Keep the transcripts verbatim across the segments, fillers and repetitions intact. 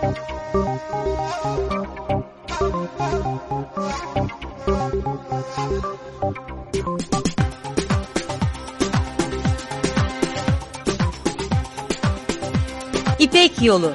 İpek Yolu.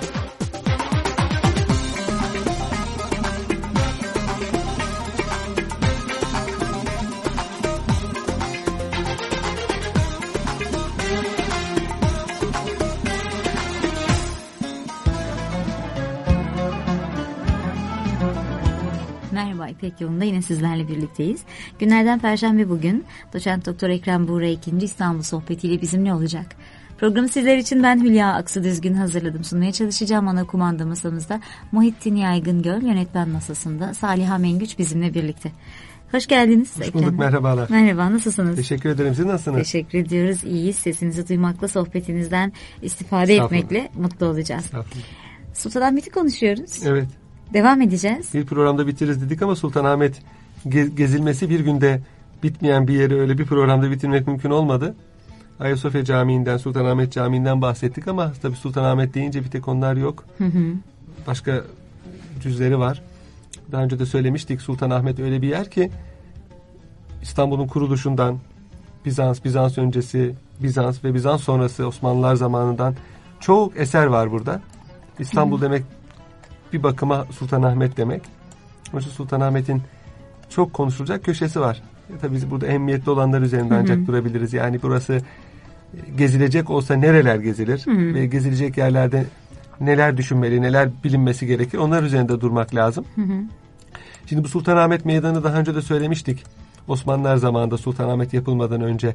Merhaba, İpek Yolu'nda yine sizlerle birlikteyiz. Günlerden Perşembe bugün. Doçent Doktor Ekrem Buğra ikinci İstanbul sohbetiyle bizimle olacak. Programı sizler için ben Hülya Aksu Düzgün hazırladım. Sunmaya çalışacağım. Ana kumanda masamızda Muhittin Yaygıngöl, yönetmen masasında Saliha Mengüç bizimle birlikte. Hoş geldiniz. Hoş bulduk, Ekrem. Merhabalar. Merhaba, nasılsınız? Teşekkür ederim. Siz nasılsınız? Teşekkür ediyoruz. İyiyiz. Sesinizi duymakla, sohbetinizden istifade etmekle mutlu olacağız. Sultanahmet'i konuşuyoruz. Evet. Devam edeceğiz. Bir programda bitiririz dedik ama Sultanahmet ge- gezilmesi bir günde bitmeyen bir yeri öyle bir programda bitirmek mümkün olmadı. Ayasofya Camii'nden, Sultanahmet Camii'nden bahsettik ama tabii Sultanahmet deyince bir tek onlar yok. Hı hı. Başka cüzleri var. Daha önce de söylemiştik, Sultanahmet öyle bir yer ki İstanbul'un kuruluşundan Bizans, Bizans öncesi, Bizans ve Bizans sonrası Osmanlılar zamanından çok eser var burada. İstanbul hı hı. demek bir bakıma Sultanahmet demek. Onun için Sultanahmet'in çok konuşulacak köşesi var. E, tabii biz burada ehemmiyetli olanlar üzerinde ancak hı hı. durabiliriz. Yani burası gezilecek olsa nereler gezilir hı hı. ve gezilecek yerlerde neler düşünmeli, neler bilinmesi gerekir, onlar üzerinde durmak lazım. Hı hı. Şimdi bu Sultanahmet Meydanı daha önce de söylemiştik. Osmanlılar zamanında Sultanahmet yapılmadan önce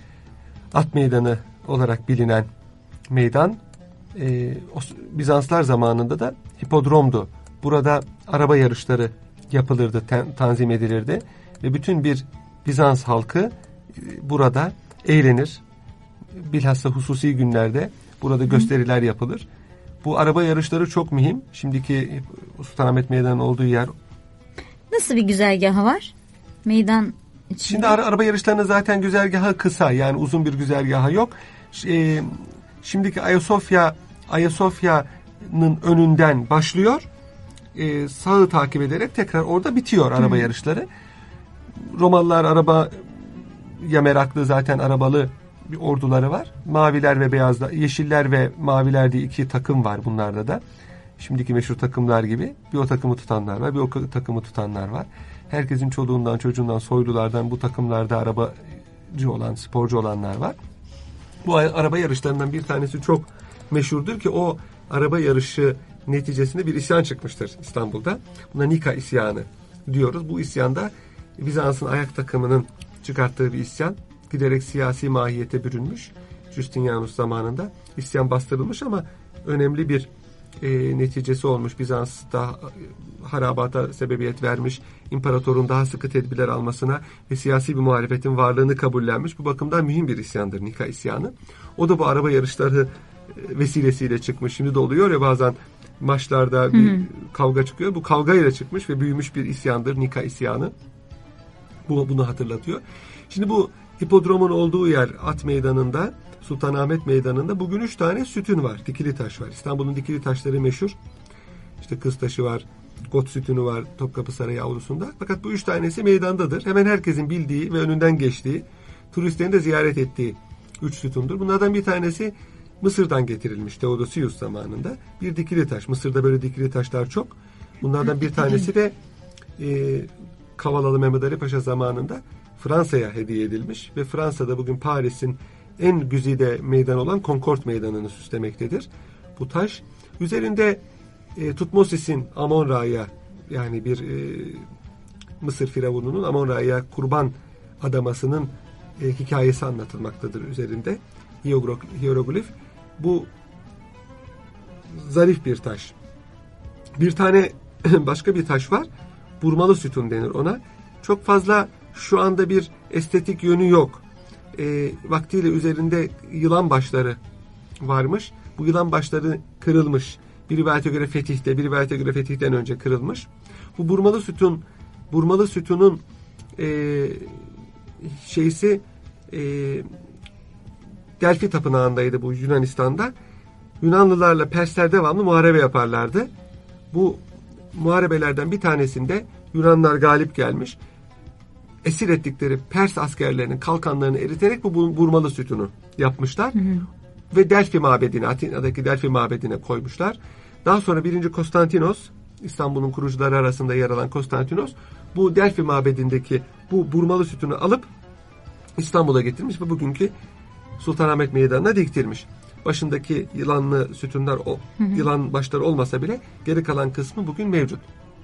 At Meydanı olarak bilinen meydan, e, Bizanslar zamanında da hipodromdu. Burada araba yarışları yapılırdı, ten, tanzim edilirdi ve bütün bir Bizans halkı e, burada eğlenir. Bilhassa hususi günlerde burada gösteriler yapılır. Bu araba yarışları çok mühim. Şimdiki Sultanahmet Meydanı'nın olduğu yer. Nasıl bir güzergahı var? Meydan içinde. Şimdi ara, araba yarışlarının zaten güzergahı kısa. Yani uzun bir güzergahı yok. E, şimdiki Ayasofya Ayasofya'nın önünden başlıyor. E, sağı takip ederek tekrar orada bitiyor araba hmm. yarışları. Romalılar arabaya meraklı, zaten arabalı bir orduları var. Maviler ve beyazlar, yeşiller ve maviler diye iki takım var bunlarda da. Şimdiki meşhur takımlar gibi bir o takımı tutanlar var, bir o takımı tutanlar var. Herkesin çoluğundan, çocuğundan, soylulardan bu takımlarda arabacı olan, sporcu olanlar var. Bu araba yarışlarından bir tanesi çok meşhurdur ki o araba yarışı neticesinde bir isyan çıkmıştır İstanbul'da. Buna Nika isyanı diyoruz. Bu isyanda Bizans'ın ayak takımının çıkarttığı bir isyan. Giderek siyasi mahiyete bürünmüş. Justinianus zamanında isyan bastırılmış ama önemli bir e, neticesi olmuş. Bizans daha e, harabata sebebiyet vermiş. İmparatorun daha sıkı tedbirler almasına ve siyasi bir muhalefetin varlığını kabullenmiş. Bu bakımdan mühim bir isyandır Nika isyanı. O da bu araba yarışları e, vesilesiyle çıkmış. Şimdi de oluyor ya bazen maçlarda bir hı hı. kavga çıkıyor. Bu kavgayla çıkmış ve büyümüş bir isyandır Nika isyanı. Bu bunu hatırlatıyor. Şimdi bu hipodromun olduğu yer At Meydanı'nda, Sultanahmet Meydanı'nda bugün üç tane sütun var. Dikili taş var. İstanbul'un dikili taşları meşhur. İşte Kız Taşı var, Got Sütunu var Topkapı Sarayı avlusunda. Fakat bu üç tanesi meydandadır. Hemen herkesin bildiği ve önünden geçtiği, turistlerin de ziyaret ettiği üç sütundur. Bunlardan bir tanesi Mısır'dan getirilmiş Theodosius zamanında. Bir dikili taş. Mısır'da böyle dikili taşlar çok. Bunlardan bir tanesi de e, Kavalalı Mehmet Ali Paşa zamanında Fransa'ya hediye edilmiş ve Fransa'da bugün Paris'in en güzide meydan olan Concorde Meydanı'nı süslemektedir. Bu taş üzerinde e, Tutmosis'in Amon-Ra'ya, yani bir e, Mısır firavununun Amon-Ra'ya kurban adamasının e, hikayesi anlatılmaktadır üzerinde. Hieroglif. Bu zarif bir taş. Bir tane başka bir taş var. Burmalı sütun denir ona. Çok fazla şu anda bir estetik yönü yok. E, vaktiyle üzerinde yılan başları varmış. Bu yılan başları kırılmış. Bir rivayete göre Fetih'te, bir rivayete göre Fetih'ten önce kırılmış. Bu burmalı sütun, burmalı sütunun e, şeysi e, Delfi Tapınağı'ndaydı bu Yunanistan'da. Yunanlılarla Persler devamlı muharebe yaparlardı. Bu muharebelerden bir tanesinde Yunanlar galip gelmiş. Esir ettikleri Pers askerlerinin kalkanlarını eriterek bu burmalı sütunu yapmışlar. Hı hı. Ve Delphi mabedine, Atina'daki Delphi mabedine koymuşlar. Daha sonra birinci Konstantinos, İstanbul'un kurucuları arasında yer alan Konstantinos, bu Delphi mabedindeki bu burmalı sütunu alıp İstanbul'a getirmiş ve bugünkü Sultanahmet Meydanı'na diktirmiş. Başındaki yılanlı sütunlar, o hı hı. yılan başları olmasa bile geri kalan kısmı bugün mevcut.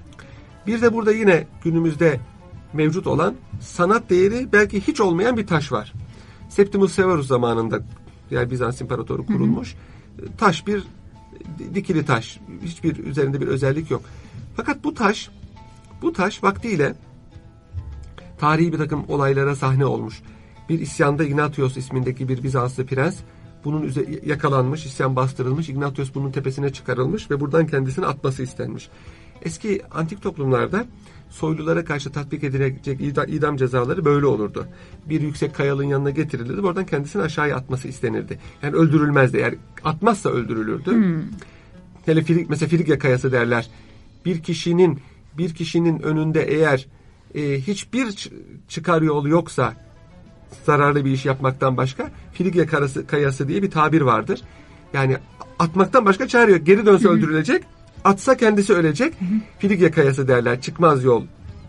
Bir de burada yine günümüzde mevcut olan sanat değeri belki hiç olmayan bir taş var. Septimus Severus zamanında, yani Bizans İmparatoru kurulmuş. Hı hı. Taş bir dikili taş. Hiçbir üzerinde bir özellik yok. Fakat bu taş bu taş vaktiyle tarihi bir takım olaylara sahne olmuş. Bir isyanda Ignatios ismindeki bir Bizanslı prens bunun üzerine yakalanmış, isyan bastırılmış. Ignatios bunun tepesine çıkarılmış ve buradan kendisini atması istenmiş. Eski antik toplumlarda soylulara karşı tatbik edilecek idam cezaları böyle olurdu. Bir yüksek kayalığın yanına getirilirdi. Oradan kendisini aşağıya atması istenirdi. Yani öldürülmezdi. Eğer atmazsa öldürülürdü. Hmm. Hele Filik, mesela Filikya kayası derler. Bir kişinin bir kişinin önünde eğer e, hiçbir çıkar yolu yoksa, zararlı bir iş yapmaktan başka, Filikya kayası, kayası diye bir tabir vardır. Yani atmaktan başka çare yok. Geri dönse öldürülecek. Atsa kendisi ölecek. Hı hı. Filikya kayası derler. Çıkmaz yol.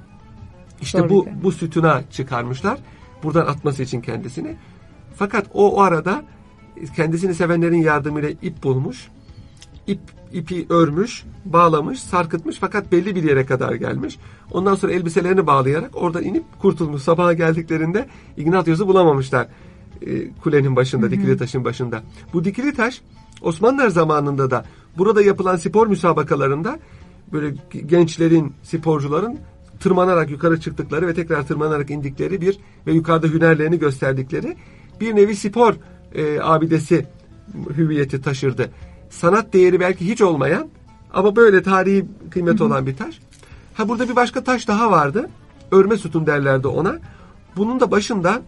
İşte Doğru bu bu sütuna çıkarmışlar. Buradan atması için kendisini. Fakat o, o arada kendisini sevenlerin yardımıyla ip bulmuş. İp, ipi örmüş, bağlamış, sarkıtmış fakat belli bir yere kadar gelmiş. Ondan sonra elbiselerini bağlayarak oradan inip kurtulmuş. Sabaha geldiklerinde Ignatios'u bulamamışlar. E, kulenin başında, hı hı. dikili taşın başında. Bu dikili taş Osmanlılar zamanında da burada yapılan spor müsabakalarında böyle gençlerin, sporcuların tırmanarak yukarı çıktıkları ve tekrar tırmanarak indikleri bir ve yukarıda hünerlerini gösterdikleri bir nevi spor e, abidesi hüviyeti taşırdı. Sanat değeri belki hiç olmayan ama böyle tarihi kıymeti hı hı. olan bir taş. Ha burada bir başka taş daha vardı. Örme sütun derlerdi ona. Bunun da başında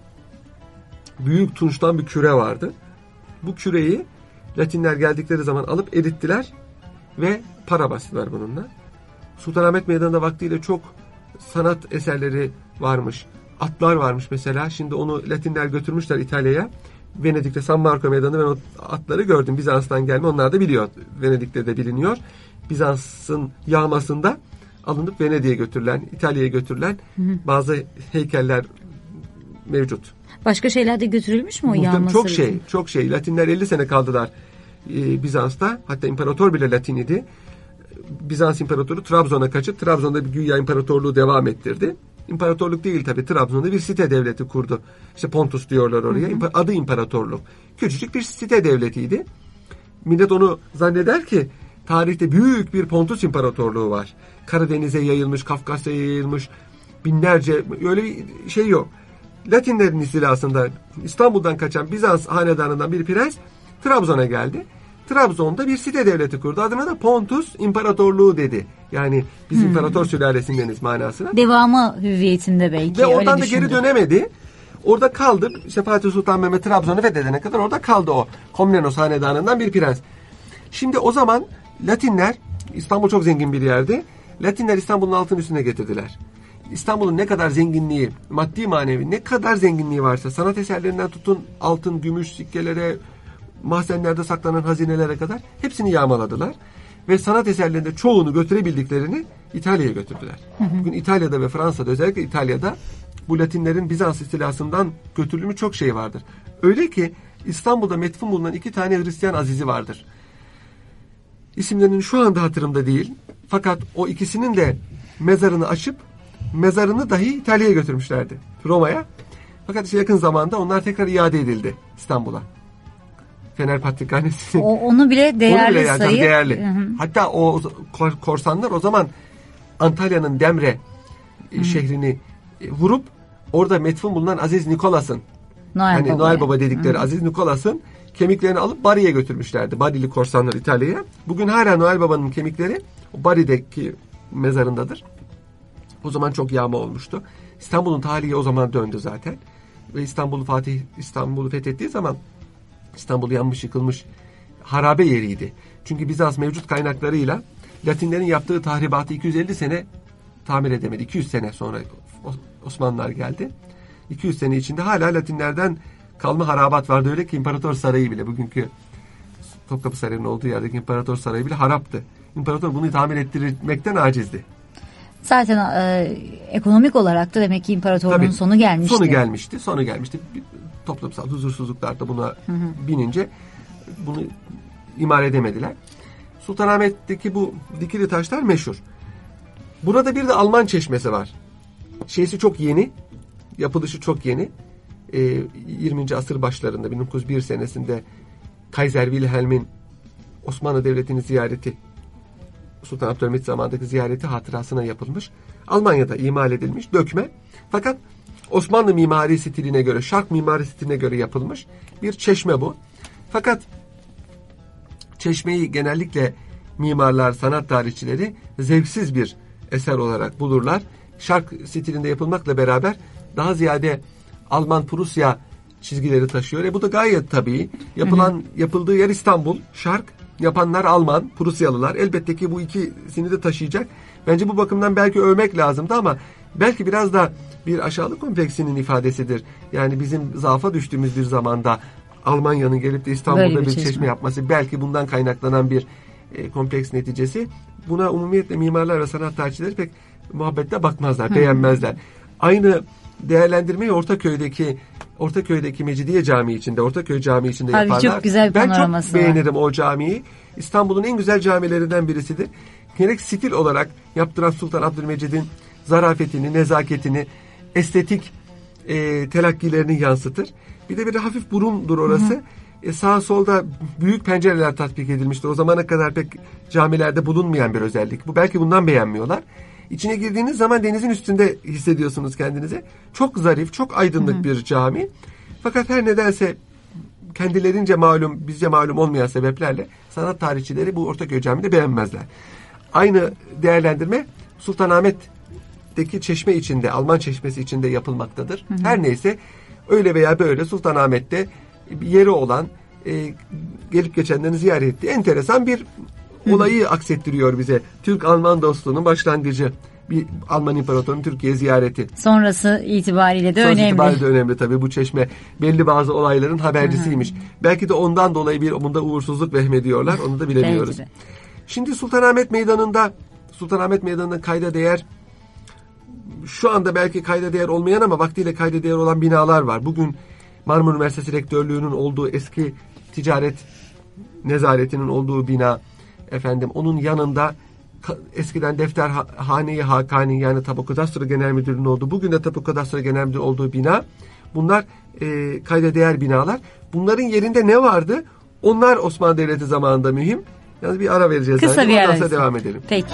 büyük tunçtan bir küre vardı. Bu küreyi Latinler geldikleri zaman alıp erittiler ve para bastılar bununla. Sultanahmet Meydanı'nda vaktiyle çok sanat eserleri varmış. Atlar varmış mesela. Şimdi onu Latinler götürmüşler İtalya'ya. Venedik'te San Marco Meydanı'nda ben o atları gördüm. Bizans'tan gelme. Onlar da biliyor. Venedik'te de biliniyor. Bizans'ın yağmasında alınıp Venedik'e götürülen, İtalya'ya götürülen hı hı. bazı heykeller mevcut. Başka şeyler de götürülmüş mü o yağması? Çok şey, çok şey. Latinler elli sene kaldılar e, Bizans'ta. Hatta imparator bile Latin idi. Bizans imparatoru Trabzon'a kaçıp Trabzon'da bir güya imparatorluğu devam ettirdi. İmparatorluk değil tabii. Trabzon'da bir site devleti kurdu. İşte Pontus diyorlar oraya. Hı hı. Adı imparatorluk. Küçücük bir site devletiydi. Millet onu zanneder ki tarihte büyük bir Pontus imparatorluğu var. Karadeniz'e yayılmış, Kafkasya'ya yayılmış. Binlerce, öyle bir şey yok. Latinlerin istilasında İstanbul'dan kaçan Bizans hanedanından bir prens Trabzon'a geldi. Trabzon'da bir site devleti kurdu. Adına da Pontus İmparatorluğu dedi. Yani biz hmm. imparator sülalesindeniz manasına. Devamı hüviyetinde belki. Ve oradan da geri dönemedi. Orada kaldı. İşte Fatih Sultan Mehmet Trabzon'u fethedene kadar orada kaldı o. Komnenos hanedanından bir prens. Şimdi o zaman Latinler, İstanbul çok zengin bir yerdi. Latinler İstanbul'un altın üstüne getirdiler. İstanbul'un ne kadar zenginliği, maddi manevi ne kadar zenginliği varsa, sanat eserlerinden tutun altın, gümüş, sikkelere, mahzenlerde saklanan hazinelere kadar hepsini yağmaladılar. Ve sanat eserlerinde çoğunu götürebildiklerini İtalya'ya götürdüler. Hı hı. Bugün İtalya'da ve Fransa'da, özellikle İtalya'da bu Latinlerin Bizans istilasından götürülmüş çok şey vardır. Öyle ki İstanbul'da metfun bulunan iki tane Hristiyan azizi vardır. İsimlerinin şu anda hatırımda değil. Fakat o ikisinin de mezarını açıp mezarını dahi İtalya'ya götürmüşlerdi. Roma'ya. Fakat işte yakın zamanda onlar tekrar iade edildi İstanbul'a. Fener Patrikhanesi. O, onu bile değerli onu bile yani, sayı. Değerli. Hı hı. Hatta o korsanlar o zaman Antalya'nın Demre hı. şehrini vurup orada metfun bulunan Aziz Nikolas'ın Noel, yani Baba, Noel Baba dedikleri hı. Aziz Nikolas'ın kemiklerini alıp Bari'ye götürmüşlerdi. Barili korsanlar İtalya'ya. Bugün hala Noel Baba'nın kemikleri o Bari'deki mezarındadır. O zaman çok yağma olmuştu. İstanbul'un tarihi o zaman döndü zaten. Ve İstanbul'u Fatih İstanbul'u fethettiği zaman İstanbul yanmış, yıkılmış harabe yeriydi. Çünkü Bizans mevcut kaynaklarıyla Latinlerin yaptığı tahribatı iki yüz elli sene tamir edemedi. iki yüz sene sonra Osmanlılar geldi. iki yüz sene içinde hala Latinlerden kalma harabat vardı. Öyle ki İmparator Sarayı bile, bugünkü Topkapı Sarayı'nın olduğu yerdeki İmparator Sarayı bile haraptı. İmparator bunu tamir ettirmekten acizdi. Zaten e, ekonomik olarak da demek ki imparatorluğun Tabii, sonu gelmişti. Sonu gelmişti. Sonu gelmişti. Toplumsal huzursuzluklar da buna hı hı. binince bunu imar edemediler. Sultanahmet'teki bu dikili taşlar meşhur. Burada bir de Alman çeşmesi var. Şeysi çok yeni. Yapılışı çok yeni. Ee, yirminci asır başlarında bin dokuz yüz bir senesinde Kaiser Wilhelm'in Osmanlı Devleti'ni ziyareti, Sultan Abdülhamit zamanındaki ziyareti hatırasına yapılmış. Almanya'da imal edilmiş dökme. Fakat Osmanlı mimari stiline göre, Şark mimari stiline göre yapılmış bir çeşme bu. Fakat çeşmeyi genellikle mimarlar, sanat tarihçileri zevksiz bir eser olarak bulurlar. Şark stilinde yapılmakla beraber daha ziyade Alman-Prusya çizgileri taşıyor. E bu da gayet tabii. Yapılan, hı hı. yapıldığı yer İstanbul, Şark. Yapanlar Alman, Prusyalılar. Elbette ki bu ikisini de taşıyacak. Bence bu bakımdan belki övmek lazımdı ama belki biraz da bir aşağılık kompleksinin ifadesidir. Yani bizim zaafa düştüğümüz bir zamanda Almanya'nın gelip de İstanbul'da bir, bir çeşme. çeşme yapması belki bundan kaynaklanan bir e, kompleks neticesi. Buna umumiyetle mimarlar ve sanat tarihçileri pek muhabbetle bakmazlar, Hı. beğenmezler. Aynı değerlendirmeyi Ortaköy'deki Ortaköy'deki Mecidiye Camii içinde, Ortaköy Camii içinde Abi yaparlar. Çok güzel ben çok var. beğenirim o camiyi. İstanbul'un en güzel camilerinden birisidir. Gerek stil olarak yaptıran Sultan Abdülmecid'in zarafetini, nezaketini, estetik e, telakkilerini yansıtır. Bir de bir hafif burundur orası. Hı hı. E, sağ solda büyük pencereler tatbik edilmiştir. O zamana kadar pek camilerde bulunmayan bir özellik. Bu belki bundan beğenmiyorlar. İçine girdiğiniz zaman denizin üstünde hissediyorsunuz kendinizi. Çok zarif, çok aydınlık Hı-hı. bir cami. Fakat her nedense kendilerince malum, bizce malum olmayan sebeplerle sanat tarihçileri bu Ortaköy Camii'de beğenmezler. Aynı değerlendirme Sultanahmet'teki çeşme içinde, Alman çeşmesi içinde yapılmaktadır. Hı-hı. Her neyse öyle veya böyle Sultanahmet'te yeri olan, e, gelip geçenlerin ziyaret ettiği enteresan bir olayı aksettiriyor bize. Türk-Alman dostluğunun başlangıcı. Bir Alman İmparatorluğu'nun Türkiye ziyareti. Sonrası itibariyle de Sonrası önemli. itibariyle de önemli tabii. Bu çeşme belli bazı olayların habercisiymiş. Hı hı. Belki de ondan dolayı bir bunda uğursuzluk vehmediyorlar. Onu da bilemiyoruz. Şimdi Sultanahmet Meydanı'nda Sultanahmet Meydanı'nda kayda değer, şu anda belki kayda değer olmayan ama vaktiyle kayda değer olan binalar var. Bugün Marmara Üniversitesi Rektörlüğü'nün olduğu eski ticaret nezaretinin olduğu bina, efendim onun yanında eskiden Defterhane-i Hakani yani Tapu Kadastro Genel Müdürlüğü'nün olduğu, bugün de Tapu Kadastro Genel Müdürlüğü olduğu bina. Bunlar e, kayda değer binalar. Bunların yerinde ne vardı? Onlar Osmanlı Devleti zamanında mühim. Yani bir ara vereceğiz. Kısa zaten. bir ara. Ondan sonra devam edelim. Peki.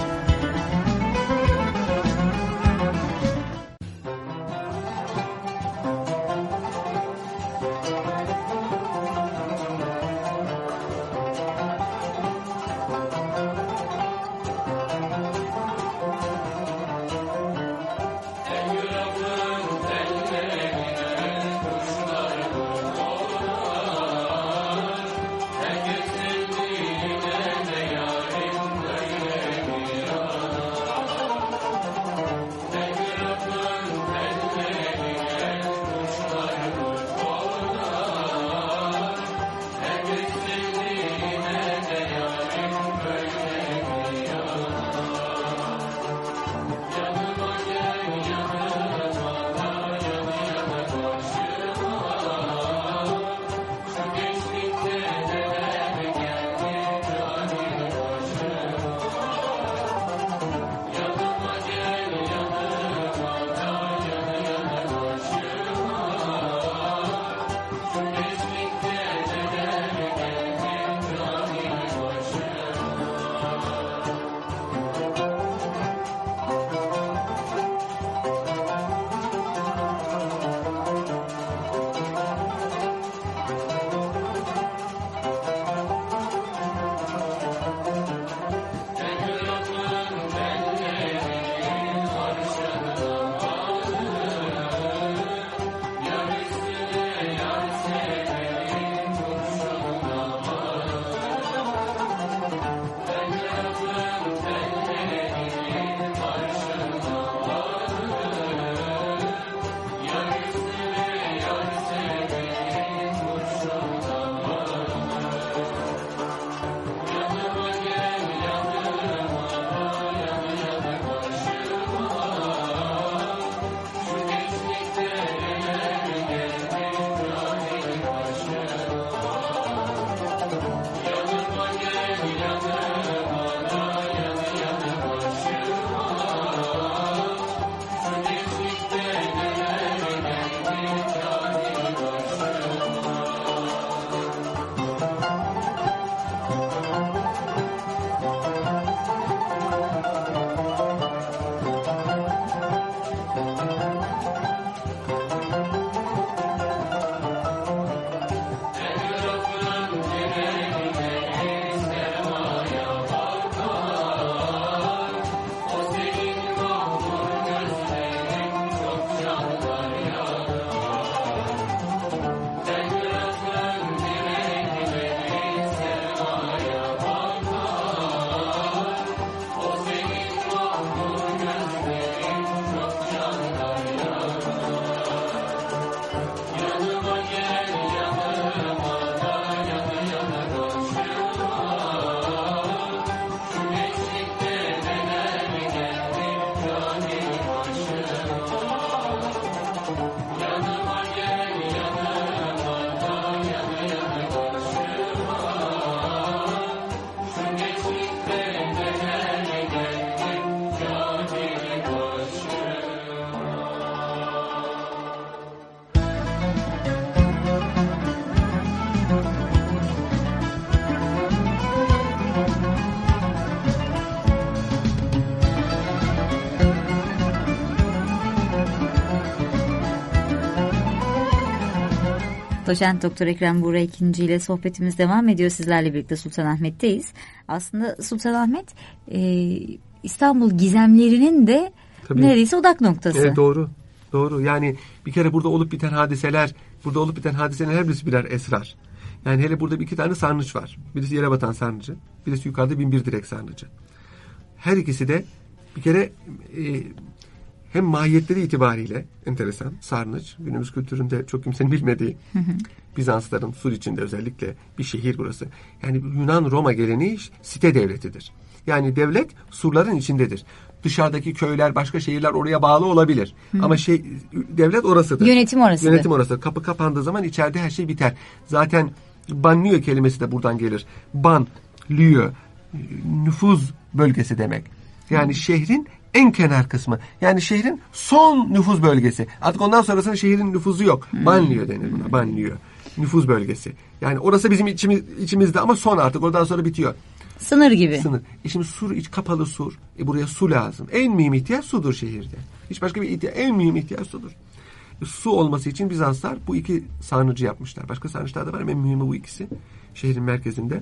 Doçent Doktor Ekrem Buğra ikinci ile sohbetimiz devam ediyor. Sizlerle birlikte Sultanahmet'teyiz. Aslında Sultanahmet e, İstanbul gizemlerinin de Tabii. neredeyse odak noktası. Evet, doğru. Doğru. Yani bir kere burada olup biten hadiseler, burada olup biten hadiselerin her birisi birer esrar. Yani hele burada bir iki tane sarnıç var. Birisi yere batan sarnıcı, birisi yukarıda bin bir direk sarnıcı. Her ikisi de bir kere e, hem mahiyetleri itibariyle enteresan. Sarnıç, günümüz kültüründe çok kimsenin bilmediği, hı hı. Bizansların Sur içinde özellikle bir şehir burası. Yani Yunan-Roma geleneği site devletidir. Yani devlet surların içindedir. Dışarıdaki köyler, başka şehirler oraya bağlı olabilir. Hı. Ama şey devlet orasıdır. Yönetim orasıdır. Yönetim orasıdır. Kapı kapandığı zaman içeride her şey biter. Zaten banlieue kelimesi de buradan gelir. Ban, lieu, nüfuz bölgesi demek. Yani Hı. şehrin en kenar kısmı. Yani şehrin son nüfuz bölgesi. Artık ondan sonrasında şehrin nüfuzu yok. Hmm. Banlieue denir buna. Banlieue. Nüfuz bölgesi. Yani orası bizim içimiz, içimizde ama son artık. Oradan sonra bitiyor. Sınır gibi. Sınır. E şimdi sur, iç kapalı sur. E buraya su lazım. En mühim ihtiyaç sudur şehirde. Hiç başka bir ihtiyaç. En mühim ihtiyaç sudur. E su olması için Bizanslar bu iki sarnıcı yapmışlar. Başka sarnıçlar da var ama en mühimi bu ikisi. Şehrin merkezinde.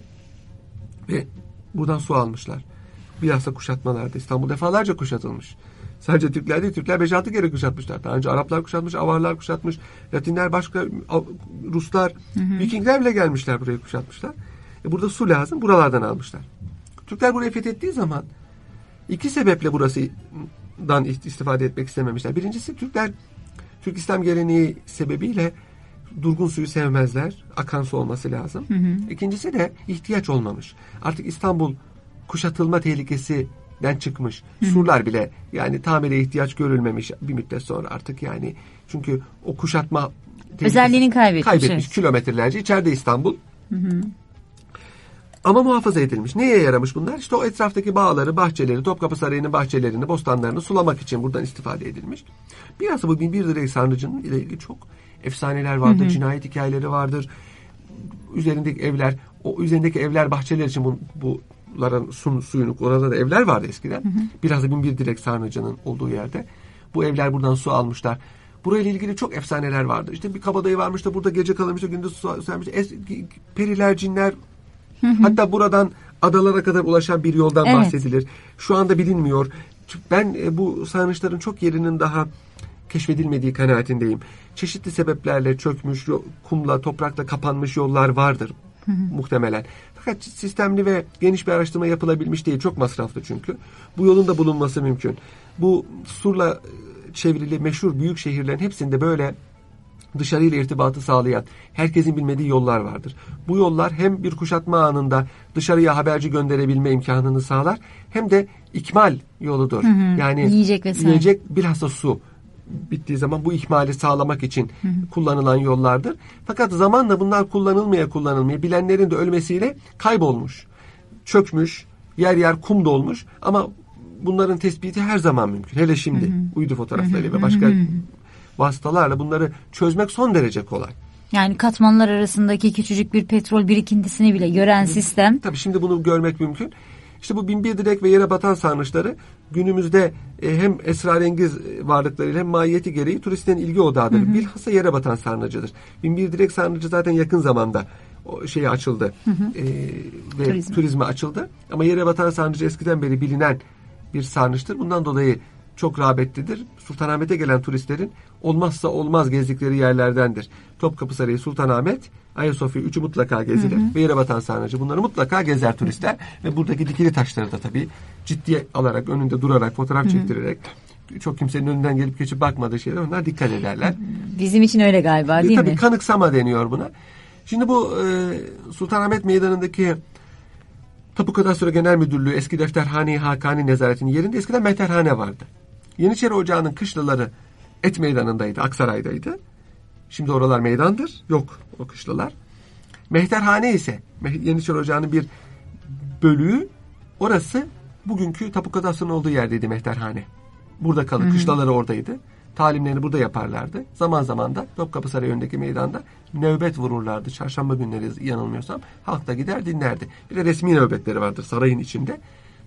Ve buradan su almışlar. Bilhassa kuşatmalarda. İstanbul defalarca kuşatılmış. Sadece Türkler değil, Türkler beş altı kere kuşatmışlar. Daha önce Araplar kuşatmış, Avarlar kuşatmış, Latinler başka, Ruslar, hı hı. Vikingler bile gelmişler buraya kuşatmışlar. E burada su lazım, buralardan almışlar. Türkler burayı fethettiği zaman iki sebeple burasından istifade etmek istememişler. Birincisi Türkler, Türk İslam geleneği sebebiyle durgun suyu sevmezler. Akan su olması lazım. Hı hı. İkincisi de ihtiyaç olmamış. Artık İstanbul kuşatılma tehlikesinden çıkmış. Hı. Surlar bile yani tamire ihtiyaç görülmemiş bir müddet sonra artık yani. Çünkü o kuşatma özelliğini kaybetmiş. Kaybetmiş evet. Kilometrelerce içeride İstanbul. Hı hı. Ama muhafaza edilmiş. Neye yaramış bunlar? İşte o etraftaki bağları, bahçeleri, Topkapı Sarayı'nın bahçelerini, bostanlarını sulamak için buradan istifade edilmiş. Biraz da bu bin bir direk sarnıcının ile ilgili çok efsaneler vardır. Hı hı. Cinayet hikayeleri vardır. Üzerindeki evler, o üzerindeki evler bahçeler için bu, bu Ların su, suyunu, orada da evler vardı eskiden. Hı hı. Biraz da bin bir direk sarnıcının olduğu yerde. Bu evler buradan su almışlar. Burayla ilgili çok efsaneler vardı. İşte bir kabadayı varmış da burada gece kalmış da gündüz su sermiş. Es, periler, cinler. Hı hı. Hatta buradan adalara kadar ulaşan bir yoldan evet. bahsedilir. Şu anda bilinmiyor. Ben e, bu sarnıçların çok yerinin daha keşfedilmediği kanaatindeyim. Çeşitli sebeplerle çökmüş, kumla, toprakla kapanmış yollar vardır. Hı hı. Muhtemelen. Fakat sistemli ve geniş bir araştırma yapılabilmiş değil. Çok masraflı çünkü. Bu yolun da bulunması mümkün. Bu surla çevrili meşhur büyük şehirlerin hepsinde böyle dışarıyla irtibatı sağlayan, herkesin bilmediği yollar vardır. Bu yollar hem bir kuşatma anında dışarıya haberci gönderebilme imkanını sağlar, hem de ikmal yoludur. Hı hı. Yani yiyecek vesaire. Yiyecek bilhassa su bittiği zaman bu ihmali sağlamak için hı hı. kullanılan yollardır. Fakat zamanla bunlar kullanılmaya kullanılmaya bilenlerin de ölmesiyle kaybolmuş, çökmüş, yer yer kum dolmuş ama bunların tespiti her zaman mümkün. Hele şimdi hı hı. uydu fotoğraflarıyla ve başka hı hı. vasıtalarla bunları çözmek son derece kolay. Yani katmanlar arasındaki küçücük bir petrol birikintisini bile gören sistem. Tabii şimdi bunu görmek mümkün. İşte bu bin bir direk ve yere batan sarnıçları günümüzde e, hem esrarengiz varlıklarıyla hem mahiyeti gereği turistlerin ilgi odağıdır. Hı hı. Bilhassa yere batan sarnıcıdır. bin bir direk sarnıcı zaten yakın zamanda o şeye açıldı. Hı hı. E, ve Turizm. turizme açıldı. Ama yere batan sarnıcı eskiden beri bilinen bir sarnıçtır. Bundan dolayı çok rağbetlidir. Sultanahmet'e gelen turistlerin olmazsa olmaz gezdikleri yerlerdendir. Topkapı Sarayı, Sultanahmet, Ayasofya üçü mutlaka gezilir. Hı hı. Ve yere batan sarnıcı. Bunları mutlaka gezer turistler. Ve buradaki dikili taşları da tabii ciddiye alarak, önünde durarak, fotoğraf hı hı. çektirerek, çok kimsenin önünden gelip geçip bakmadığı şeyler, onlar dikkat ederler. Bizim için öyle galiba değil e, tabii mi? Tabii kanıksama deniyor buna. Şimdi bu e, Sultanahmet Meydanı'ndaki Tapu Kadastro Genel Müdürlüğü eski Defterhane-i Hakani Nezaretinin yerinde eskiden mehterhane vardı. Yeniçeri Ocağı'nın kışlaları Et Meydanı'ndaydı, Aksaray'daydı. Şimdi oralar meydandır. Yok o kışlalar. Mehterhane ise Yeniçeri Ocağı'nın bir bölüğü, orası bugünkü Tapu Kadastro'nun olduğu yerdeydi mehterhane. Burada kalır. Hı-hı. Kışlaları oradaydı. Talimlerini burada yaparlardı. Zaman zaman da Topkapı Sarayı önündeki meydanda nöbet vururlardı. Çarşamba günleri yanılmıyorsam. Halk da gider dinlerdi. Bir de resmi nöbetleri vardır sarayın içinde.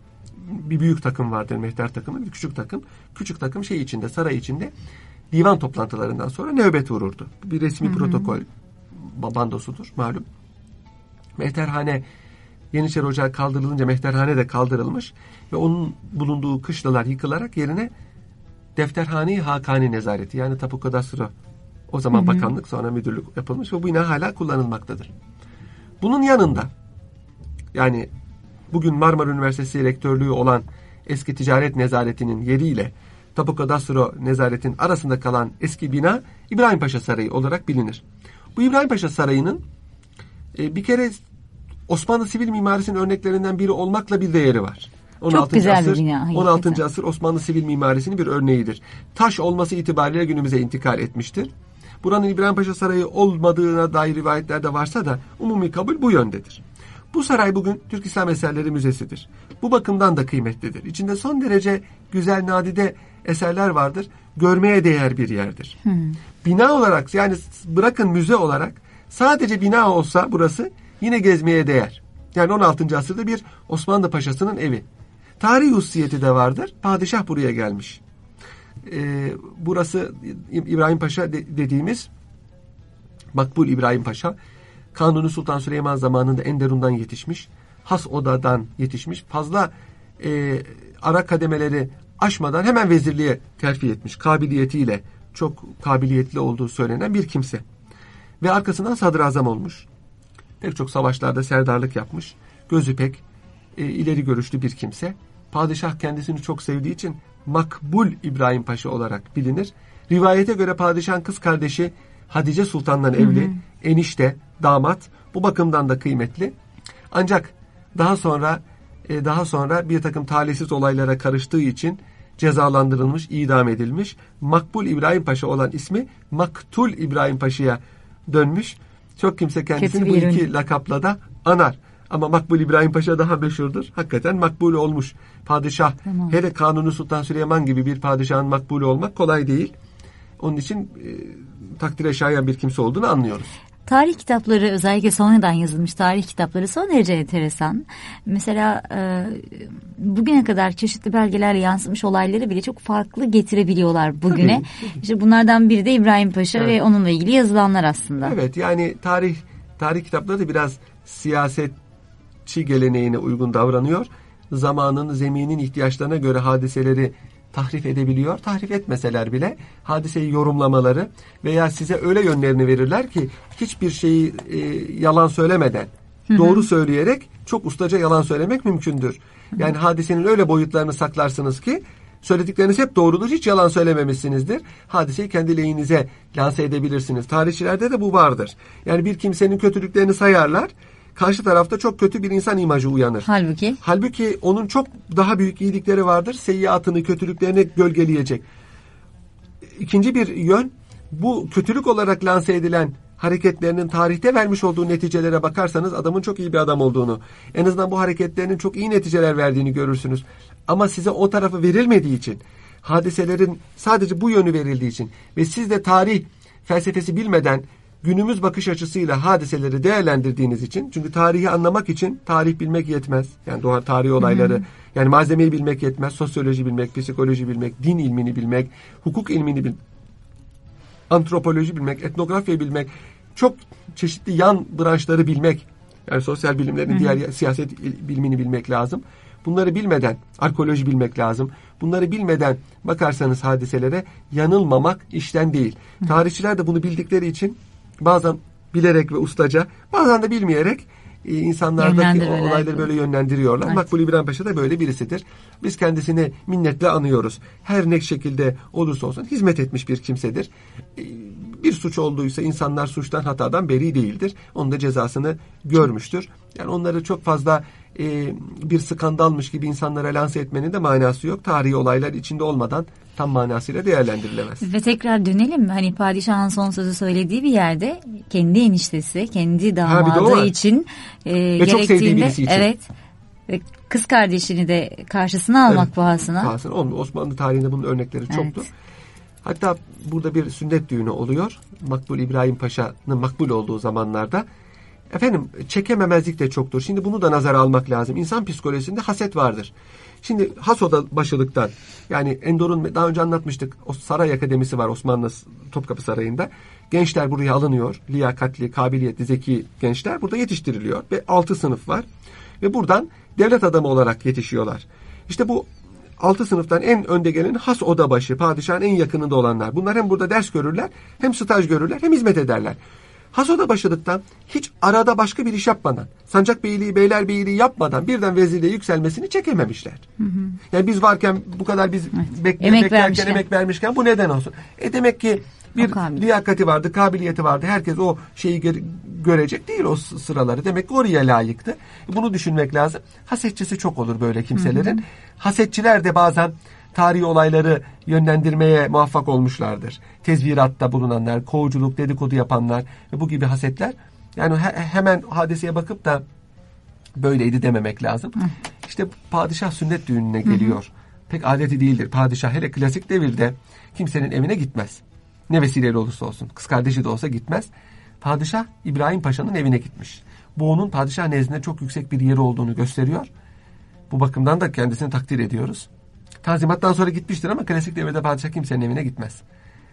Bir büyük takım vardır, mehter takımı, bir küçük takım. Küçük takım şey içinde, saray içinde divan toplantılarından sonra nöbet vururdu. Bir resmi hı hı. protokol bandosudur malum. Mehterhane, Yeniçeri Ocağı kaldırılınca Mehterhane de kaldırılmış ve onun bulunduğu kışlalar yıkılarak yerine Defterhane-i Hakani Nezareti, yani Tapu Kadastro, o zaman hı hı. bakanlık, sonra müdürlük yapılmış ve bu bina hala kullanılmaktadır. Bunun yanında, yani bugün Marmara Üniversitesi rektörlüğü olan eski Ticaret Nezareti'nin yeriyle Tapu Kadastro Nezaret'in arasında kalan eski bina İbrahim Paşa Sarayı olarak bilinir. Bu İbrahim Paşa Sarayı'nın e, bir kere Osmanlı sivil mimarisinin örneklerinden biri olmakla bir değeri var. Çok güzel asır, bir bina. on altıncı asır Osmanlı sivil mimarisinin bir örneğidir. Taş olması itibariyle günümüze intikal etmiştir. Buranın İbrahim Paşa Sarayı olmadığına dair rivayetler de varsa da umumi kabul bu yöndedir. Bu saray bugün Türk İslam Eserleri Müzesi'dir. Bu bakımdan da kıymetlidir. İçinde son derece güzel, nadide eserler vardır. Görmeye değer bir yerdir. Hmm. Bina olarak, yani bırakın müze olarak, sadece bina olsa burası yine gezmeye değer. Yani on altıncı asırda bir Osmanlı Paşası'nın evi. Tarihi hususiyeti de vardır. Padişah buraya gelmiş. Ee, burası İbrahim Paşa de, dediğimiz Makbul İbrahim Paşa, Kanuni Sultan Süleyman zamanında Enderun'dan yetişmiş. Has odadan yetişmiş. Fazla e, ara kademeleri aşmadan hemen vezirliğe terfi etmiş. Kabiliyetiyle, çok kabiliyetli olduğu söylenen bir kimse. Ve arkasından sadrazam olmuş. Pek çok savaşlarda serdarlık yapmış. Gözü pek e, ileri görüşlü bir kimse. Padişah kendisini çok sevdiği için Makbul İbrahim Paşa olarak bilinir. Rivayete göre padişahın kız kardeşi Hatice Sultan'la evli. Hı hı. Enişte, damat. Bu bakımdan da kıymetli. Ancak daha sonra e, daha sonra bir takım talihsiz olaylara karıştığı için cezalandırılmış, idam edilmiş. Makbul İbrahim Paşa olan ismi Maktul İbrahim Paşa'ya dönmüş. Çok kimse kendisini bu iki lakapla da anar. Ama Makbul İbrahim Paşa daha meşhurdur. Hakikaten makbul olmuş padişah. Tamam. Hele Kanuni Sultan Süleyman gibi bir padişahın makbulü olmak kolay değil. Onun için e, takdire şayan bir kimse olduğunu anlıyoruz. Tarih kitapları, özellikle sonradan yazılmış tarih kitapları son derece enteresan. Mesela e, bugüne kadar çeşitli belgelerle yansımış olayları bile çok farklı getirebiliyorlar bugüne. Tabii. İşte bunlardan biri de İbrahim Paşa, evet. Ve onunla ilgili yazılanlar aslında. Evet, yani tarih tarih kitapları da biraz siyasetçi geleneğine uygun davranıyor. Zamanın, zeminin ihtiyaçlarına göre hadiseleri tahrif edebiliyor. Tahrif etmeseler bile hadiseyi yorumlamaları veya size öyle yönlerini verirler ki hiçbir şeyi e, yalan söylemeden, hı hı. doğru söyleyerek çok ustaca yalan söylemek mümkündür. Yani hı hı. hadisenin öyle boyutlarını saklarsınız ki söyledikleriniz hep doğrudur, hiç yalan söylememişsinizdir. Hadiseyi kendi lehinize lanse edebilirsiniz. Tarihçilerde de bu vardır. Yani bir kimsenin kötülüklerini sayarlar. Karşı tarafta çok kötü bir insan imajı uyanır. Halbuki? Halbuki onun çok daha büyük iyilikleri vardır. Seyyiatını, kötülüklerini gölgeleyecek. İkinci bir yön, bu kötülük olarak lanse edilen hareketlerinin tarihte vermiş olduğu neticelere bakarsanız adamın çok iyi bir adam olduğunu, en azından bu hareketlerinin çok iyi neticeler verdiğini görürsünüz. Ama size o tarafı verilmediği için, hadiselerin sadece bu yönü verildiği için ve siz de tarih felsefesi bilmeden günümüz bakış açısıyla hadiseleri değerlendirdiğiniz için, çünkü tarihi anlamak için tarih bilmek yetmez. Yani doğa tarihi olayları, hı hı. yani malzemeyi bilmek yetmez. Sosyoloji bilmek, psikoloji bilmek, din ilmini bilmek, hukuk ilmini bilmek, antropoloji bilmek, etnografya bilmek, çok çeşitli yan branşları bilmek, yani sosyal bilimlerin, hı hı. diğer siyaset bilimini bilmek lazım. Bunları bilmeden, arkeoloji bilmek lazım. Bunları bilmeden bakarsanız hadiselere, yanılmamak işten değil. Hı. Tarihçiler de bunu bildikleri için bazen bilerek ve ustaca, bazen de bilmeyerek e, insanlardaki o olayları böyle yönlendiriyorlar. Evet. Makbul İbrahim Paşa da böyle birisidir. Biz kendisini minnetle anıyoruz. Her ne şekilde olursa olsun hizmet etmiş bir kimsedir. E, bir suç olduysa insanlar suçtan, hatadan beri değildir. Onun da cezasını görmüştür. Yani onları çok fazla e, bir skandalmış gibi insanlara lanse etmenin de manası yok. Tarihi olaylar içinde olmadan tam manasıyla değerlendirilemez. Ve tekrar dönelim. Hani padişahın son sözü söylediği bir yerde kendi eniştesi, kendi damadı için e, ve gerektiğinde, çok sevdiği birisi için. Evet. Ve kız kardeşini de karşısına almak evet, pahasına. pahasına. Osmanlı tarihinde bunun örnekleri evet. çoktur. Hatta burada bir sünnet düğünü oluyor. Makbul İbrahim Paşa'nın makbul olduğu zamanlarda. Efendim, çekememezlik de çoktur. Şimdi bunu da nazara almak lazım. İnsan psikolojisinde haset vardır. Şimdi Hasoda başılıktan, yani Endor'un daha önce anlatmıştık, o saray akademisi var Osmanlı Topkapı Sarayı'nda. Gençler buraya alınıyor. Liyakatli, kabiliyetli, zeki gençler burada yetiştiriliyor. Ve altı sınıf var. Ve buradan devlet adamı olarak yetişiyorlar. İşte bu altı sınıftan en önde gelen has odabaşı, padişahın en yakınında olanlar. Bunlar hem burada ders görürler, hem staj görürler, hem hizmet ederler. Has odabaşılıktan hiç arada başka bir iş yapmadan, sancak beyliği, beylerbeyliği yapmadan birden vezirliğe yükselmesini çekememişler. Hı hı. Yani biz varken bu kadar biz evet. bekle, emek beklerken, vermişken. emek vermişken bu neden olsun? E demek ki bir liyakati vardı, kabiliyeti vardı. Herkes o şeyi gö- görecek değil o sıraları. Demek ki oraya layıktı. Bunu düşünmek lazım. Hasetçisi çok olur böyle kimselerin. Hı hı. Hasetçiler de bazen tarihi olayları yönlendirmeye muvaffak olmuşlardır. Tezviratta bulunanlar, kovuculuk, dedikodu yapanlar ve bu gibi hasetler. Yani he- hemen hadiseye bakıp da böyleydi dememek lazım. Hı. İşte padişah sünnet düğününe geliyor. Hı hı. Pek adeti değildir. Padişah hele klasik devirde kimsenin evine gitmez. Ne vesileyle olursa olsun. Kız kardeşi de olsa gitmez. Padişah İbrahim Paşa'nın evine gitmiş. Bu onun padişah nezdinde çok yüksek bir yeri olduğunu gösteriyor. Bu bakımdan da kendisini takdir ediyoruz. Tanzimattan sonra gitmiştir ama klasik devirde padişah kimsenin evine gitmez.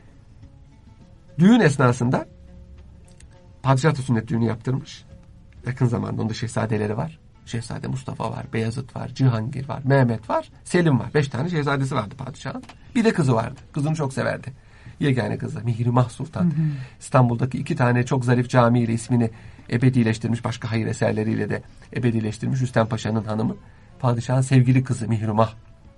Düğün esnasında padişah da sünnet düğünü yaptırmış. Yakın zamanda onda şehzadeleri var. Şehzade Mustafa var, Beyazıt var, Cihangir var, Mehmet var, Selim var. Beş tane şehzadesi vardı padişahın. Bir de kızı vardı. Kızını çok severdi. Yegane kızı Mihrimah Sultan. Hı hı. İstanbul'daki iki tane çok zarif camiyle ismini ebedileştirmiş. Başka hayır eserleriyle de ebedileştirmiş. Rüstem Paşa'nın hanımı. Padişahın sevgili kızı Mihrimah.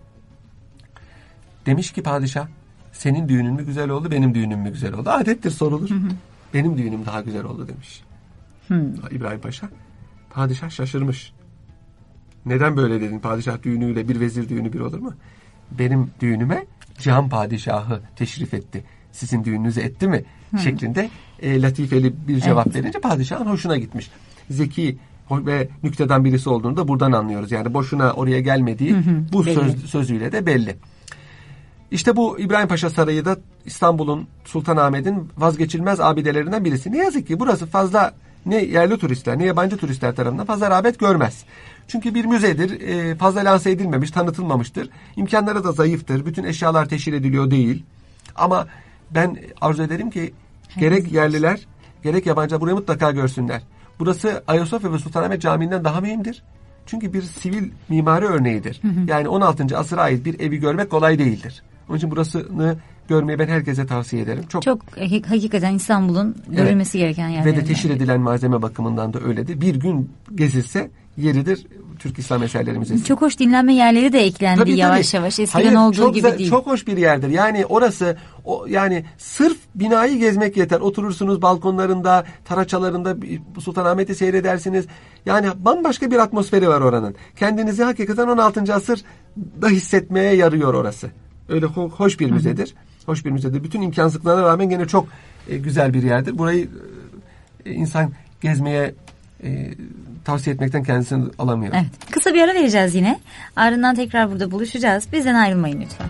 Demiş ki padişah, senin düğünün mü güzel oldu, benim düğünüm mü güzel oldu? Adettir, sorulur. Hı hı. Benim düğünüm daha güzel oldu demiş. Hı. İbrahim Paşa. Padişah şaşırmış. Neden böyle dedin? Padişah düğünüyle bir vezir düğünü bir olur mu? Benim düğünüme Cihan Padişahı teşrif etti. Sizin düğününüze etti mi? Hı. Şeklinde e, latifeli bir cevap evet. verince padişahın hoşuna gitmiş. Zeki ve nükteden birisi olduğunu da buradan anlıyoruz. Yani boşuna oraya gelmediği hı hı, bu söz, sözüyle de belli. İşte bu İbrahim Paşa Sarayı da İstanbul'un, Sultanahmet'in vazgeçilmez abidelerinden birisi. Ne yazık ki burası fazla ne yerli turistler ne yabancı turistler tarafından fazla rağbet görmez. Çünkü bir müzedir, fazla lanse edilmemiş, tanıtılmamıştır. İmkanları da zayıftır. Bütün eşyalar teşhir ediliyor değil. Ama ben arzu ederim ki gerek yerliler gerek yabancılar burayı mutlaka görsünler. Burası Ayasofya ve Sultanahmet Camii'nden daha mühimdir. Çünkü bir sivil mimari örneğidir. Hı hı. Yani on altıncı asıra ait bir evi görmek kolay değildir. Onun için burasını görmeyi ben herkese tavsiye ederim. Çok, Çok hakikaten İstanbul'un görülmesi evet. gereken yerler. Ve de teşhir edilen malzeme bakımından da öyledir. Bir gün gezilse yeridir Türk İslam Eserleri Müzesi. Çok hoş dinlenme yerleri de eklendi tabii, yavaş tabii. yavaş. Eskiden Hayır, olduğu çok gibi güzel, değil. Çok hoş bir yerdir. Yani orası o, yani sırf binayı gezmek yeter. Oturursunuz balkonlarında, taraçalarında Sultanahmet'i seyredersiniz. Yani bambaşka bir atmosferi var oranın. Kendinizi hakikaten on altıncı asırda hissetmeye yarıyor orası. Öyle ho- hoş bir müzedir. Hı hı. Hoş bir müzedir. Bütün imkansızlıklarına rağmen gene çok e, güzel bir yerdir. Burayı e, insan gezmeye e, tavsiye etmekten kendisini alamıyor. Evet. Kısa bir ara vereceğiz yine. Ardından tekrar burada buluşacağız. Bizden ayrılmayın lütfen.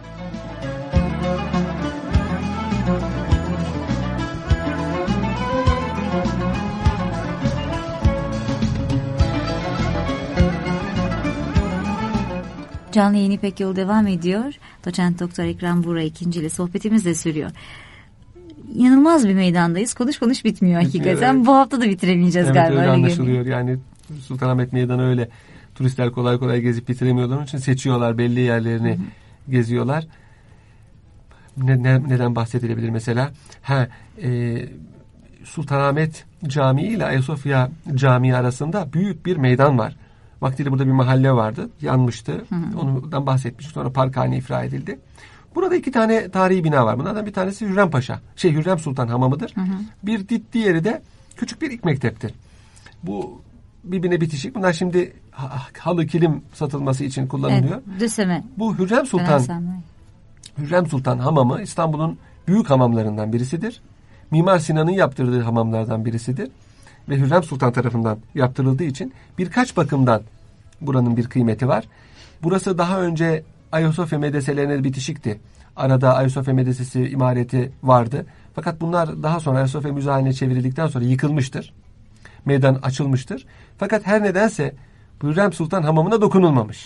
Canlı yayın İpek Yolu devam ediyor. Doçent Doktor Ekrem Buğra ikinci ile sohbetimiz de sürüyor. İnanılmaz bir meydandayız. Konuş konuş bitmiyor, bitmiyor hakikaten. Evet. Bu hafta da bitiremeyeceğiz evet, galiba. Evet öyle anlaşılıyor. Yani Sultanahmet Meydanı öyle. Turistler kolay kolay gezip bitiremiyorlar. Onun için seçiyorlar. Belli yerlerini Hı-hı. geziyorlar. Ne, ne, neden bahsedilebilir mesela? Ha, e, Sultanahmet Camii ile Ayasofya Camii arasında büyük bir meydan var. Vaktiyle burada bir mahalle vardı. Yanmıştı. Hı hı. Ondan bahsetmiştik. Sonra parkhane ifra edildi. Burada iki tane tarihi bina var. Bunlardan bir tanesi Hürrem Paşa. Şey Hürrem Sultan Hamamı'dır. Hı hı. Bir diğeri de küçük bir ilk mekteptir. Bu birbirine bitişik. Bunlar şimdi halı kilim satılması için kullanılıyor. Evet, düseme. Bu Hürrem Sultan Hürrem Sultan Hamamı İstanbul'un büyük hamamlarından birisidir. Mimar Sinan'ın yaptırdığı hamamlardan birisidir. Ve Hürrem Sultan tarafından yaptırıldığı için birkaç bakımdan buranın bir kıymeti var. Burası daha önce Ayasofya medreselerine bitişikti. Arada Ayasofya medresesi imareti vardı. Fakat bunlar daha sonra Ayasofya müze haline çevrildikten sonra yıkılmıştır. Meydan açılmıştır. Fakat her nedense Hürrem Sultan Hamamı'na dokunulmamış.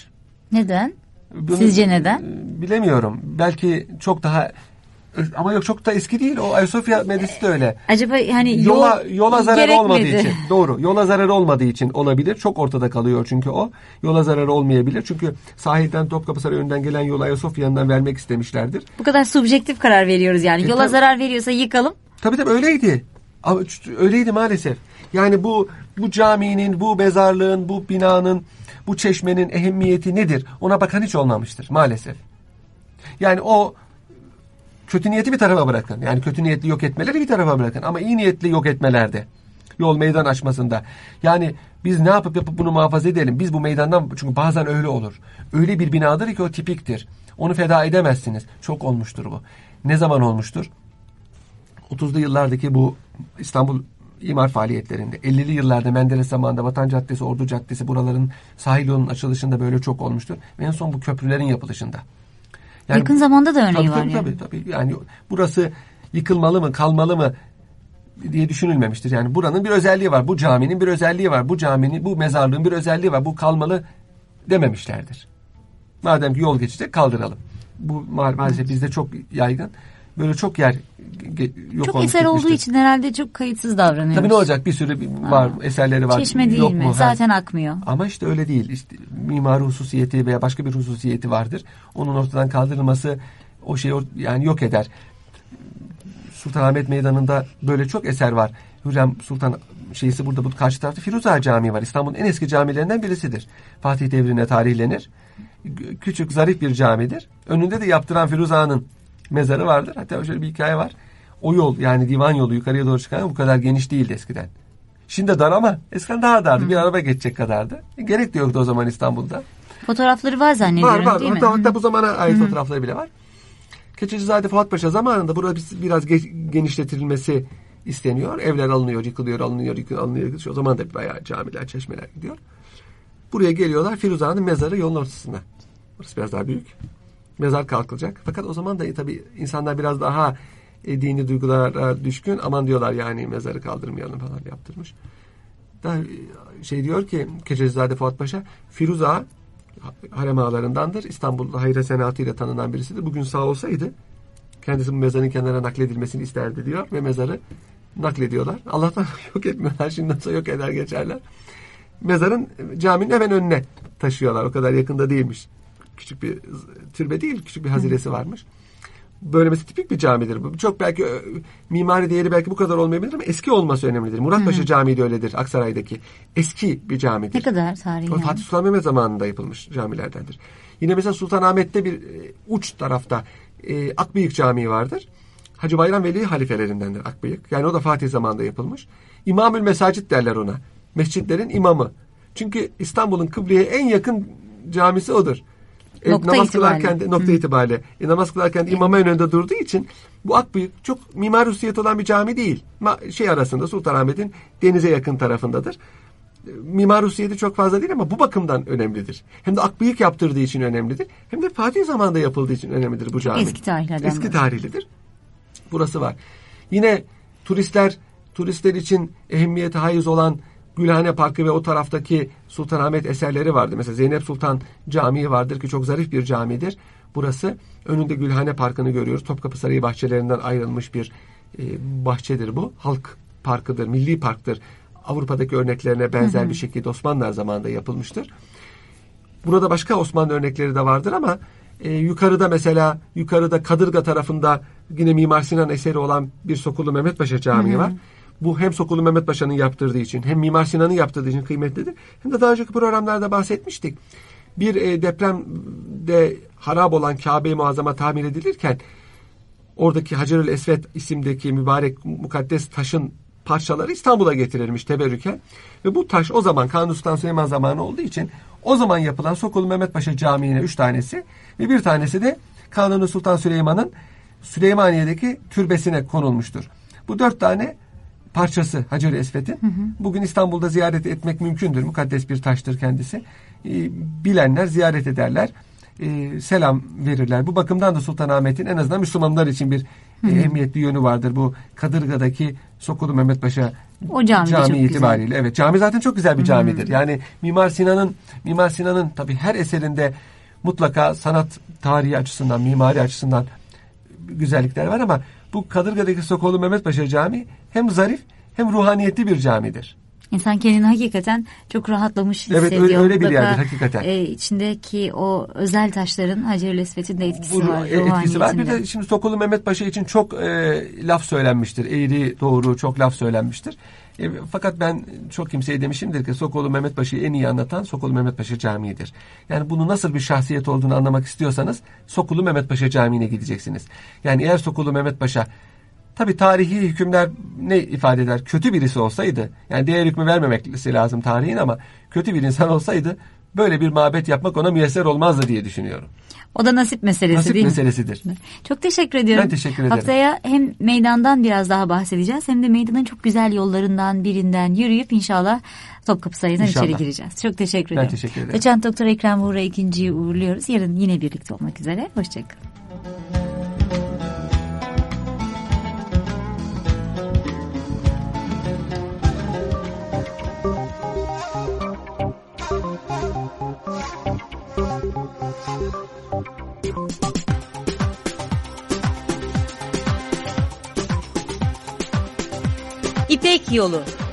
Neden? Bunu, Sizce neden? Bilemiyorum. Belki çok daha ama yok çok da eski değil. O Ayasofya Medresi de öyle. Acaba hani yola yol yola zarar gerekmedi. olmadığı için. Doğru. Yola zarar olmadığı için olabilir. Çok ortada kalıyor çünkü o. Yola zarar olmayabilir. Çünkü sahilden Topkapı Sarayı önünden gelen yolu Ayasofya yanından vermek istemişlerdir. Bu kadar subjektif karar veriyoruz yani. E, yola tabii, zarar veriyorsa yıkalım. Tabii tabii öyleydi. Öyleydi maalesef. Yani bu bu caminin, bu mezarlığın, bu binanın, bu çeşmenin ehemmiyeti nedir? Ona bakan hiç olmamıştır maalesef. Yani o kötü niyeti bir tarafa bırakın. Yani kötü niyetli yok etmeleri bir tarafa bırakın. Ama iyi niyetli yok etmelerde. Yol meydan açmasında. Yani biz ne yapıp yapıp bunu muhafaza edelim. Biz bu meydandan, çünkü bazen öyle olur. Öyle bir binadır ki o tipiktir. Onu feda edemezsiniz. Çok olmuştur bu. Ne zaman olmuştur? otuzlu yıllardaki bu İstanbul imar faaliyetlerinde, ellili yıllarda Menderes zamanında Vatan Caddesi, Ordu Caddesi, buraların sahil yolunun açılışında böyle çok olmuştur. Ve en son bu köprülerin yapılışında. Yani, yakın zamanda da örneği tabii, var tabii, yani. Tabii tabii. Yani burası yıkılmalı mı, kalmalı mı diye düşünülmemiştir. Yani buranın bir özelliği var. Bu caminin bir özelliği var. Bu caminin, bu mezarlığın bir özelliği var. Bu kalmalı dememişlerdir. Madem ki yol geçecek kaldıralım. Bu ma- maalesef bizde çok yaygın. Böyle çok yer yok çok olmuş eser gitmiştir. olduğu için herhalde çok kayıtsız davranıyoruz. Tabii ne olacak? Bir sürü var, Aa, eserleri var. Çeşme değil yok mi? mu? Zaten ha. akmıyor. Ama işte öyle değil. İşte mimari hususiyeti veya başka bir hususiyeti vardır. Onun ortadan kaldırılması o şeyi yani yok eder. Sultanahmet Meydanı'nda böyle çok eser var. Hürrem Sultan şeysi burada, bu karşı tarafta Firuza Camii var. İstanbul'un en eski camilerinden birisidir. Fatih devrine tarihlenir. Küçük, zarif bir camidir. Önünde de yaptıran Firuza'nın mezarı vardır. Hatta şöyle bir hikaye var. O yol, yani divan yolu yukarıya doğru çıkan bu kadar geniş değildi eskiden. Şimdi dar ama eskiden daha dardı. Hı. Bir araba geçecek kadardı. Gerek de yoktu o zaman İstanbul'da. Fotoğrafları var zannediyorum, var, var. değil mi? Hatta, hatta bu zamana ait Hı. fotoğrafları bile var. Keçecizade Fuat Paşa zamanında burada biraz genişletilmesi isteniyor. Evler alınıyor, yıkılıyor, alınıyor, yıkılıyor, alınıyor. O zaman da bayağı camiler, çeşmeler gidiyor. Buraya geliyorlar. Firuza'nın mezarı yolun ortasında. Burası biraz daha büyük. Mezar kalkılacak. Fakat o zaman da tabii insanlar biraz daha e, dini duygulara düşkün. Aman diyorlar yani mezarı kaldırmayalım falan yaptırmış. Daha şey diyor ki Keçecizade Fuat Paşa, Firuza harem ağalarındandır. İstanbul'da hayra senatıyla tanınan birisidir. Bugün sağ olsaydı kendisi bu mezarın kenara nakledilmesini isterdi diyor ve mezarı naklediyorlar. Allah'tan yok etmiyorlar. Şimdi nasıl yok eder geçerler. Mezarın caminin hemen önüne taşıyorlar. O kadar yakında değilmiş. Küçük bir türbe değil, küçük bir haziresi varmış. Böylemesi tipik bir camidir. Çok belki mimari değeri belki bu kadar olmayabilir ama eski olması önemlidir. Muratpaşa Hı-hı. Camii de öyledir, Aksaray'daki. Eski bir camidir. Ne kadar tarihi? O Fatih Sultan Mehmet zamanında yapılmış camilerdendir. Yine mesela Sultanahmet'te bir e, uç tarafta e, Akbıyık Camii vardır. Hacı Bayram Veli halifelerindendir Akbıyık. Yani o da Fatih zamanında yapılmış. İmamül Mesacit derler ona. Mescitlerin imamı. Çünkü İstanbul'un kıbleye en yakın camisi odur. E, nokta namaz itibariyle. kılarken de, nokta Hı. itibariyle. E, namaz kılarken de imamın önünde durduğu için bu Akbıyık çok mimari hususiyeti olan bir cami değil. Ma, şey arasında Sultanahmet'in denize yakın tarafındadır. E, mimari hususiyeti çok fazla değil ama bu bakımdan önemlidir. Hem de Akbıyık yaptırdığı için önemlidir. Hem de Fatih zamanında yapıldığı için önemlidir bu cami. Eski tarihlerden. Eski tarihlidir. Burası var. Yine turistler turistler için ehemmiyete haiz olan Gülhane Parkı ve o taraftaki Sultanahmet eserleri vardı. Mesela Zeynep Sultan Camii vardır ki çok zarif bir camidir. Burası. Önünde Gülhane Parkı'nı görüyoruz. Topkapı Sarayı bahçelerinden ayrılmış bir e, bahçedir bu. Halk parkıdır, milli parktır. Avrupa'daki örneklerine benzer hı hı. bir şekilde Osmanlılar zamanında yapılmıştır. Burada başka Osmanlı örnekleri de vardır ama e, yukarıda mesela yukarıda Kadırga tarafında yine Mimar Sinan eseri olan bir Sokulu Mehmet Paşa Camii hı hı. var. Bu hem Sokulu Mehmet Paşa'nın yaptırdığı için hem Mimar Sinan'ın yaptırdığı için kıymetlidir. Hem de daha önceki programlarda bahsetmiştik. Bir e, depremde harap olan Kabe-i Muazzama tamir edilirken oradaki Hacerül Esved isimdeki mübarek mukaddes taşın parçaları İstanbul'a getirilmiş teberrüken. Ve bu taş o zaman Kanuni Sultan Süleyman zamanı olduğu için o zaman yapılan Sokulu Mehmet Paşa Camii'ne üç tanesi ve bir tanesi de Kanuni Sultan Süleyman'ın Süleymaniye'deki türbesine konulmuştur. Bu dört tane parçası Hacer-i Esved'in. Bugün İstanbul'da ziyaret etmek mümkündür. Mukaddes bir taştır kendisi. E, bilenler ziyaret ederler. E, selam verirler. Bu bakımdan da Sultanahmet'in en azından Müslümanlar için bir e, ehemmiyetli yönü vardır. Bu Kadırga'daki Sokulu Mehmet Paşa o cami, cami itibariyle. Güzel. Evet, cami zaten çok güzel bir camidir. Yani Mimar Sinan'ın Mimar Sinan'ın tabii her eserinde mutlaka sanat tarihi açısından, mimari açısından güzellikler var ama bu Kadırga'daki Sokoğlu Mehmet Paşa Camii hem zarif hem ruhaniyetli bir camidir. İnsan kendini hakikaten çok rahatlamış hissediyor. Evet, öyle, öyle bir Mutlaka, yerdir hakikaten. E, içindeki o özel taşların Hacer-ül Esved'in de etkisi Bu, var. Etkisi var. Bir de şimdi Sokoğlu Mehmet Paşa için çok e, laf söylenmiştir. Eğri doğru çok laf söylenmiştir. E, fakat ben çok kimseye demişimdir ki Sokoğlu Mehmet Paşa'yı en iyi anlatan Sokoğlu Mehmet Paşa Camii'dir. Yani bunu nasıl bir şahsiyet olduğunu anlamak istiyorsanız Sokoğlu Mehmet Paşa Camii'ne gideceksiniz. Yani eğer Sokoğlu Mehmet Paşa tabii tarihi hükümler ne ifade eder? Kötü birisi olsaydı, yani değer hükmü vermemesi lazım tarihin ama kötü bir insan olsaydı böyle bir mabet yapmak ona müyesser olmazdı diye düşünüyorum. O da nasip meselesi nasip değil meselesidir. mi? Çok teşekkür ediyorum. Ben teşekkür ederim. Haftaya hem meydandan biraz daha bahsedeceğiz hem de meydanın çok güzel yollarından birinden yürüyüp inşallah Topkapı Sarayı'ndan İnşallah. içeri gireceğiz. Çok teşekkür Ben ederim. teşekkür ederim. Doçent Doktor Ekrem Buğra ikinciyi uğurluyoruz. Yarın yine birlikte olmak üzere. Hoşçakalın. İpek Yolu